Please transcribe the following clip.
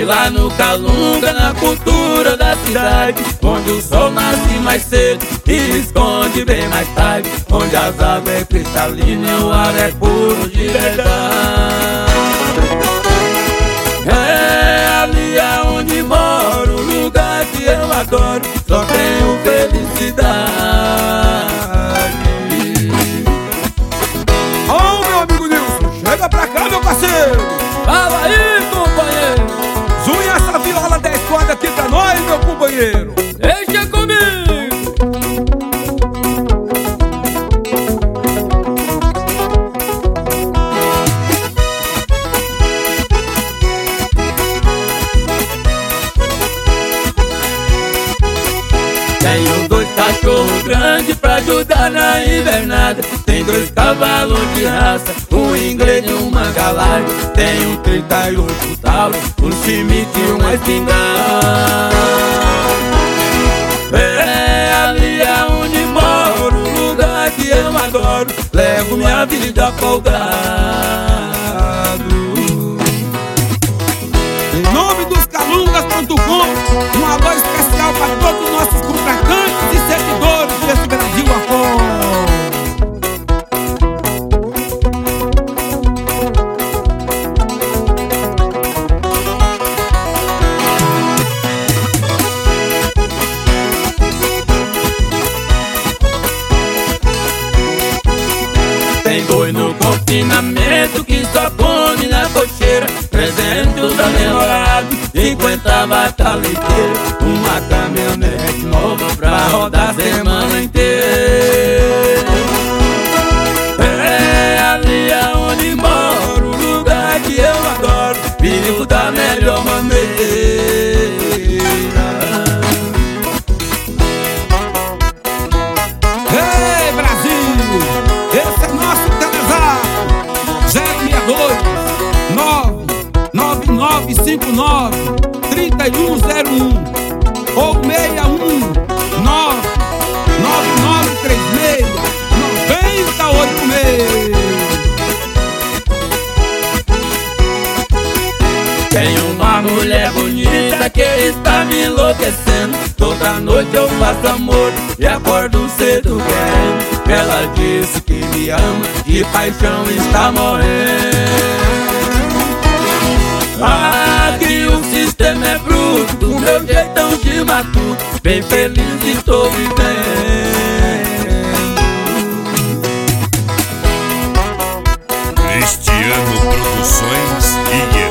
E lá no Calunga, na cultura da cidade, onde o sol nasce mais cedo e esconde bem mais tarde, onde as águas é cristalina e o ar é puro de verdade. É ali aonde moro, lugar que eu adoro, só tenho felicidade. Ô, meu amigo Nilson, chega pra cá, meu parceiro. Fala aí, companheiro. Zunha essa viola 10 cordas aqui pra nós, meu companheiro. Deixa comigo. Tenho 2 cachorros grandes pra ajudar na invernada. Tem 2 cavalos de raça, um inglês e uma galária. Tenho 38 talos, um chimite e uma espingarda. É ali aonde moro, lugar que eu adoro, levo minha vida folgado. Em nome dos calungas.com, um alô especial para todos os nossos contratantes e seguidores desse Brasil afora. Tem boi no confinamento que só come na cocheira, 300 namorado, 50 vaca leiteira, uma caminhonete nova pra rodar a semana inteira. É ali aonde moro, lugar que eu adoro, vivo da melhor maneira. Ei, Brasil! Esse é nosso Telezap 062 99959 3101 ou 61 99936 9086. Tem uma mulher bonita que está me enlouquecendo. Toda noite eu faço amor e acordo cedo querendo. Ela disse que me ama, de paixão está morrendo. Aqui o sistema é bruto, o meu jeitão de matuto, bem feliz estou vivendo. Cristiano Produções e